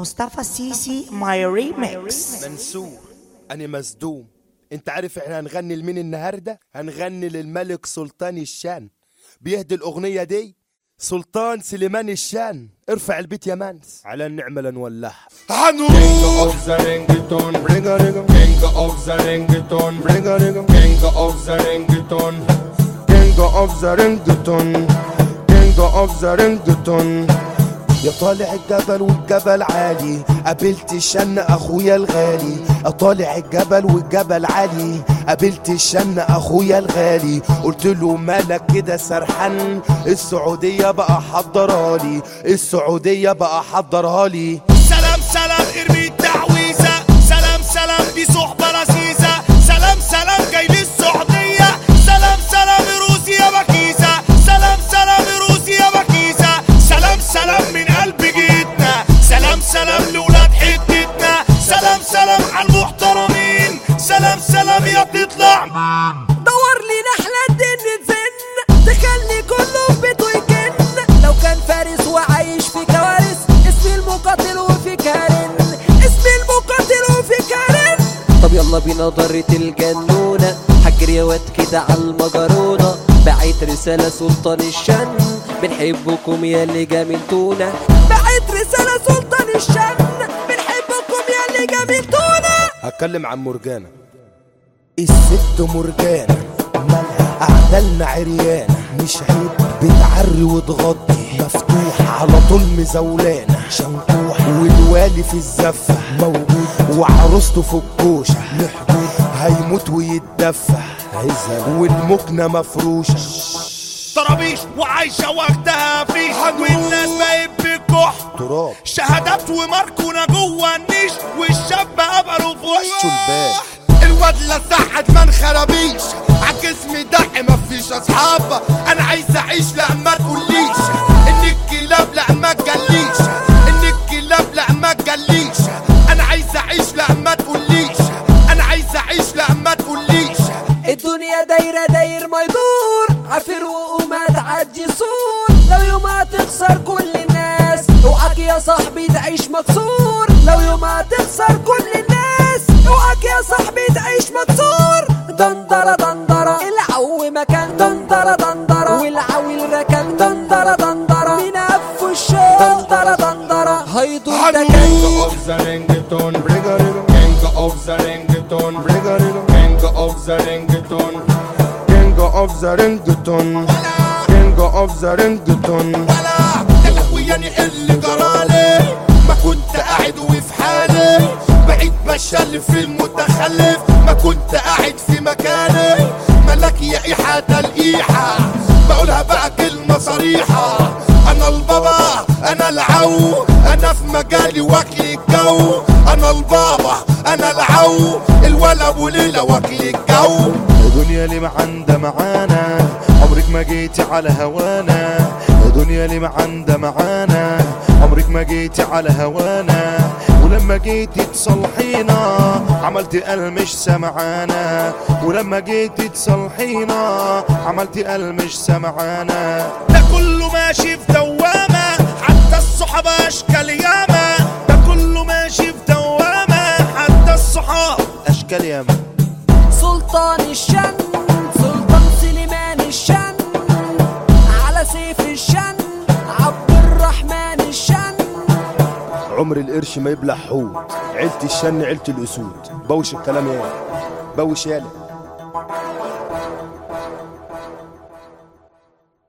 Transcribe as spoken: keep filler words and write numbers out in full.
مصطفى السيسي ماي ريميكس. منسوق أنا مصدوم. انت عارف احنا هنغني لمين النهاردة؟ هنغني للملك سلطان الشان. بيهدي الأغنية دي سلطان سليمان الشان. ارفع البيت يا مانس على النعمة لنولعها. هنروح King of the Reggaeton King of the Reggaeton King of the Reggaeton King of the Reggaeton King of the Reggaeton. يا طالع الجبل والجبل عالي، قابلت الشن اخويا الغالي. طالع الجبل والجبل عالي، قابلت الشن اخويا الغالي. قلت له مالك كده سرحان؟ السعودية بقى حضرالي، السعودية بقى حضرالي. سلام سلام ارمي التعويذة، سلام سلام دي صحبة لذيذة. سلام سلام جاي للسعودية، سلام سلام روسيا بكيزة. سلام سلام روسيا بكيزة. سلام سلام من قلب جيتنا، سلام سلام لولاد حتتنا. سلام سلام على المحترمين، سلام سلام يا تطلع. دور لي نحلة الدن تزن، تخلي كله في بيته يكن. لو كان فارس وعايش في كوارث، اسمي المقاتل وفي كارن، اسمي المقاتل وفي كارن. طب يلا بينا ضرة الجنونة، حجر يا واد كده على المجرونة. بعت رسالة سلطان الشن، بنحبكم يا اللي جاملتونا. بعت رسالة سلطان الشن، بنحبكم يا اللي جاملتونا. هتكلم عن مرجانة. الست مرجانة مالها أعدالنا عريانة، مش عيب بتعري وتغطي، مفتوح على طول مزولانة شنكوح. والوالي في الزفة موجود، وعروسته في الكوشة محدود. هيموت ويتدفى والمكنة مفروشة. طرابيش وعايشة وقتها فيه، والناس بقت بالكح تراب. شهادات وماركونا جوه النيش، والشاب قبلوا في وشه الباب. الواد لسعد ما انخربيش، عالجسم دق مفيش اصحاب. انا عايز اعيش لا ما تقوليش ان الكلاب لا ما تجليش، ان الكلاب لا ما تجليش. انا عايز اعيش لا ما تقوليش، انا عايز اعيش لا ما تقوليش. الدنيا دايرة داير ما يدور، عفر وقوم هتعدي سور. لو يوم هتخسر كل الناس، اوعك يا صاحبي تعيش مكسور. لو يوم هتخسر كل الناس، اوعك يا صاحبي تعيش مكسور. دندرة دندرة العو مكان، دندرة دندرة والعويل ركن. دندرة دندرة من قف الشوق، دندرة دندرة هيدور ده كان. King of the Reggaeton King of the Reggaeton King of the Reggaeton King of the Reggaeton King of the Reggaeton. ولا تلوياني اللي جرالي، ما كنت قاعد وفي حالي. بعيد بشل في المتخلف، ما كنت قاعد في مكاني. ملك يا إيحة تلقيحة، بقولها بقى كلمة صريحة. أنا البابا أنا العو، أنا في مجالي واكل الجو. أنا البابا أنا العو، الولا أبو ليلة واكل الجو. دنيا اللي ما عندها معانا، عمرك ما جيتي على هوانا. دنيا اللي ما عندها معانا، عمرك ما جيتي على هوانا. ولما جيتي تصلحينا، عملتي قال مش سمعانا. ولما جيتي تصلحينا، عملتي قال مش سمعانا. ده كله ماشي في دوامة، حتى الصحاب أشكال ياما. ده كله ماشي في دوامة، حتى الصحاب أشكال ياما. سلطان الشن، سلطان سليمان الشن، على سيف الشن، عبد الرحمن الشن. عمر القرش ما يبلع حوت، عيلة الشن عيلة الأسود. بوش الكلام يا بوش يالا.